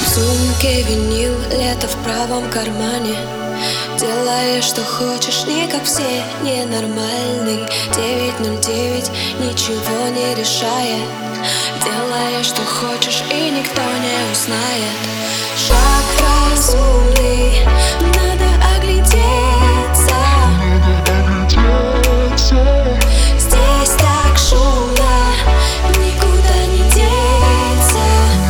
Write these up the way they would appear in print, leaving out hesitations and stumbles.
сумке винил, лето в правом кармане. Делаешь, что хочешь, не как все, ненормальный. 909, ничего не решает. Делаешь, что хочешь, и никто не узнает. Шаг разумный, надо оглядеться. Здесь так шумно, никуда не деться.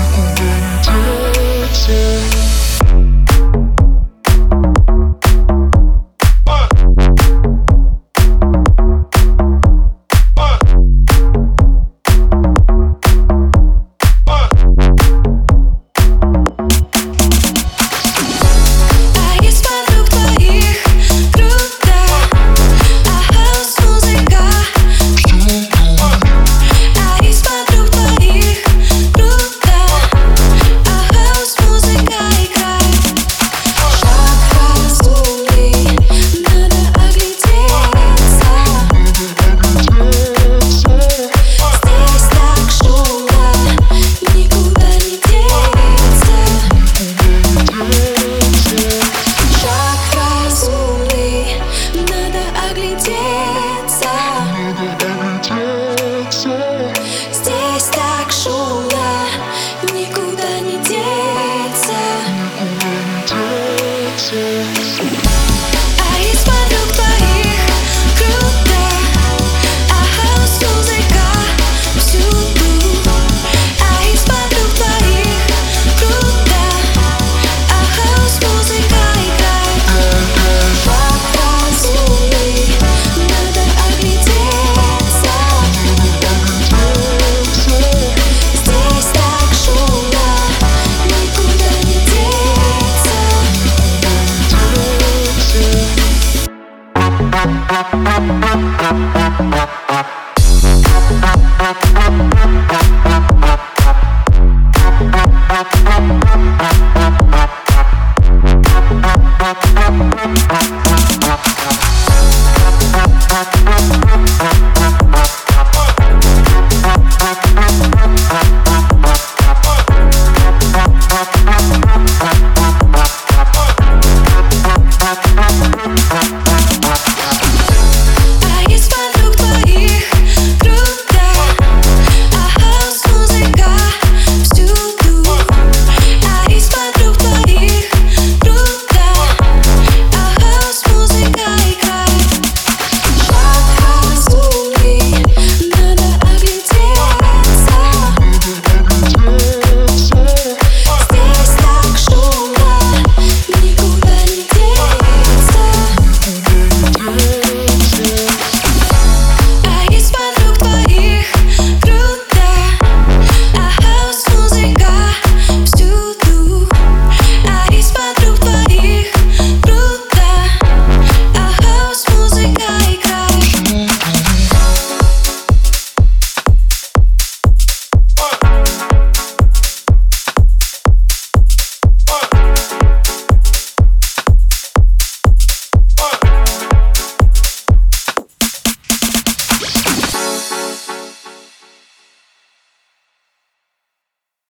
Здесь так шумно, никуда не деться. А из подруг твоих круто, а хаус-музыка всюду. А из подруг твоих круто, а хаус-музыка играет. Шаг разумный, надо оглядеться. Здесь так шумно, никуда не деться. We'll be right back.